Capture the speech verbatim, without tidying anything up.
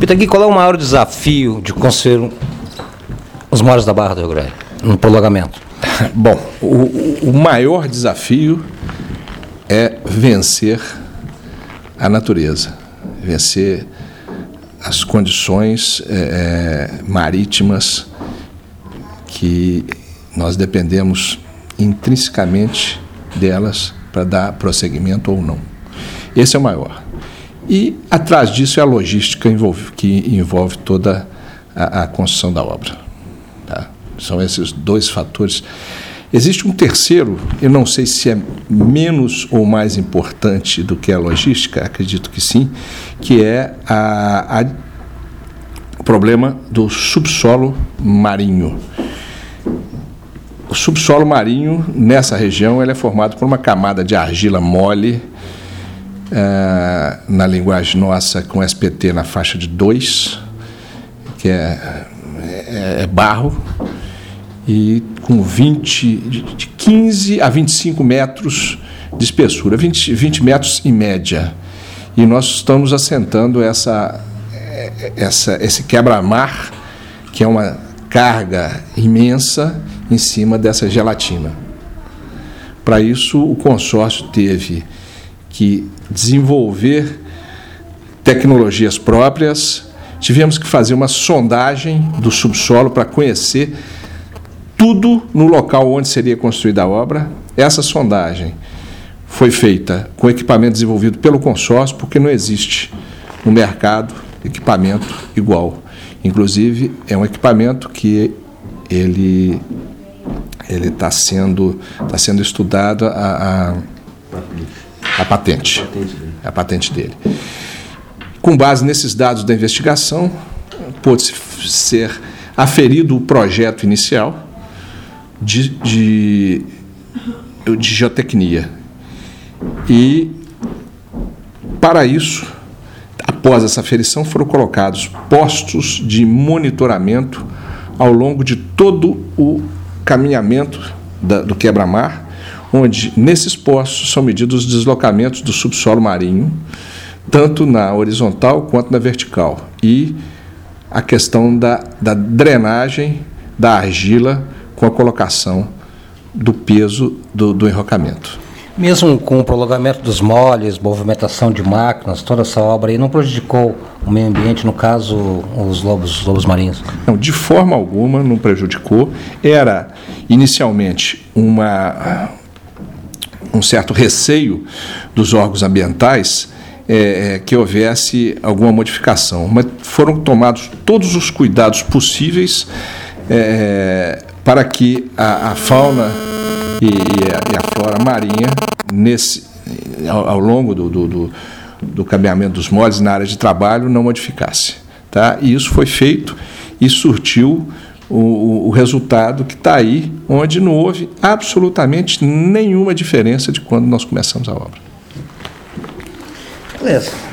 Pitangui, qual é o maior desafio de construir os moles da Barra do Rio Grande, no prolongamento? Bom, o, o maior desafio é vencer a natureza, vencer as condições é, marítimas que nós dependemos intrinsecamente delas para dar prosseguimento ou não. Esse é o maior. E atrás disso é a logística envolve, que envolve toda a, a construção da obra. Tá? São esses dois fatores. Existe um terceiro, eu não sei se é menos ou mais importante do que a logística, acredito que sim, que é a, a, o problema do subsolo marinho. O subsolo marinho, nessa região, ele é formado por uma camada de argila mole, uh, na linguagem nossa, com S P T na faixa de dois, que é, é, é barro, e com vinte, de quinze a vinte e cinco metros de espessura, vinte, vinte metros em média. E nós estamos assentando essa, essa, esse quebra-mar, que é uma carga imensa em cima dessa gelatina. Para isso, o consórcio teve que desenvolver tecnologias próprias, tivemos que fazer uma sondagem do subsolo para conhecer tudo no local onde seria construída a obra. Essa sondagem foi feita com equipamento desenvolvido pelo consórcio, porque não existe no mercado equipamento igual. Inclusive, é um equipamento que ele ele está sendo está sendo estudado a, a, a patente a patente dele. Com base nesses dados da investigação, pôde ser aferido o projeto inicial de, de, de geotecnia. E, para isso, após essa aferição, foram colocados postos de monitoramento ao longo de todo o caminhamento da, do quebra-mar, onde, nesses postos, são medidos os deslocamentos do subsolo marinho, tanto na horizontal quanto na vertical, e a questão da, da drenagem da argila com a colocação do peso do, do enrocamento. Mesmo com o prolongamento dos moles, movimentação de máquinas, toda essa obra aí não prejudicou o meio ambiente, no caso, os lobos, os lobos marinhos? Não, de forma alguma não prejudicou. Era, inicialmente, uma, um certo receio dos órgãos ambientais é, que houvesse alguma modificação, mas foram tomados todos os cuidados possíveis é, para que a, a fauna e a, e a flora marinha, nesse, ao, ao longo do, do, do, do caminhamento dos moles na área de trabalho, não modificasse. Tá? E isso foi feito e surtiu o, o resultado que está aí, onde não houve absolutamente nenhuma diferença de quando nós começamos a obra. Beleza.